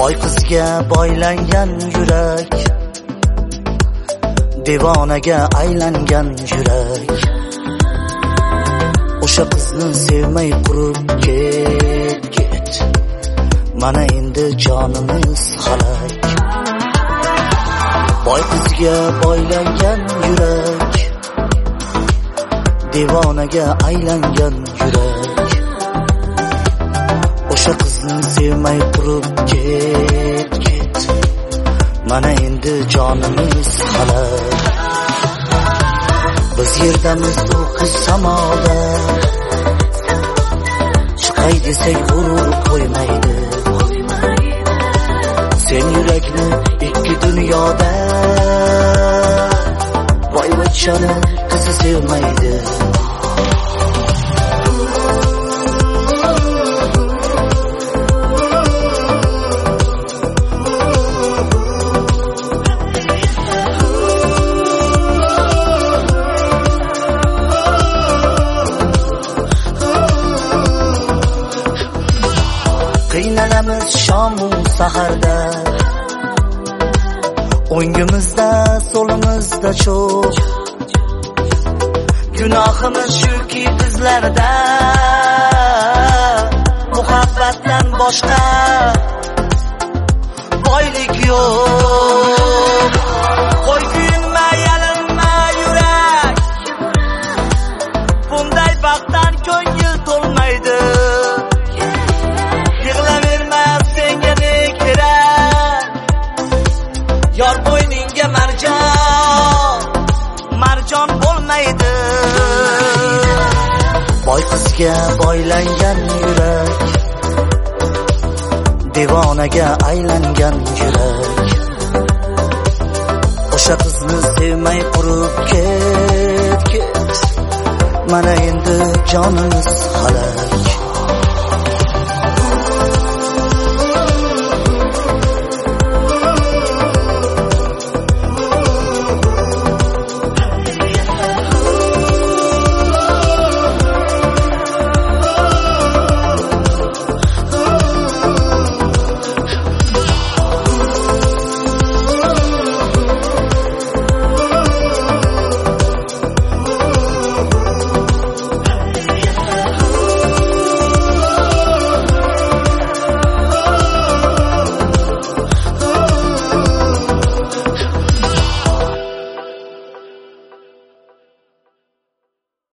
boy qizga boylangan yurak, devonaga aylangan yurak. O'sha qizni sevmay qurib ket. Mana endi jonimiz halak. Boy qizga boylangan yurak, devonaga aylangan yurak. O'sha qizni sevmay qurib ket. Mana endi jonimiz halak. Biz yerdamiz u qiz samoda, chiqay desak g'urur qo'ymaydi. Sen yurakni ikki dunyoda, boyvachchani qizi sevmaydi. Qiynalamiz shomu saharda, o'ngimizda so'limizda cho'q. Gunohimiz shuki bizlarda, muhabbatdan boshqa boylik yo'q. Qo'y kuyinma, yalinma yurak, bunday baxtdan ko'ngil to'lmaydi. Yor bo'yningga marjon bo'lmaydi. Boy qizga boylangan yurak, devonaga aylangan yurak. O'sha qizni sevmay qurib ket. Mana endi jonimiz halak.